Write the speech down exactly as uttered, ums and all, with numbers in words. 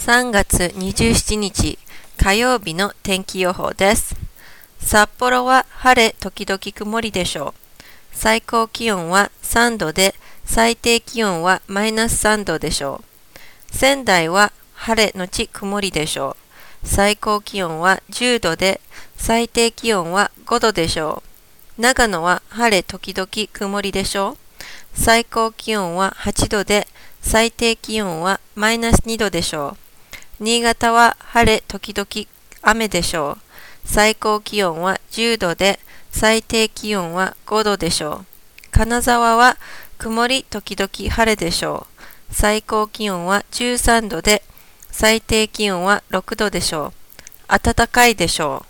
さんがつにじゅうしちにち火曜日の天気予報です。札幌は晴れ時々曇りでしょう。最高気温はさんどで最低気温はマイナスさんどでしょう。仙台は晴れのち曇りでしょう。最高気温はじゅうどで最低気温はごどでしょう。長野は晴れ時々曇りでしょう。最高気温ははちどで最低気温はマイナスにどでしょう。新潟は晴れ時々雨でしょう。最高気温はじゅうどで最低気温はごどでしょう。金沢は曇り時々晴れでしょう。最高気温はじゅうさんどで最低気温はろくどでしょう。暖かいでしょう。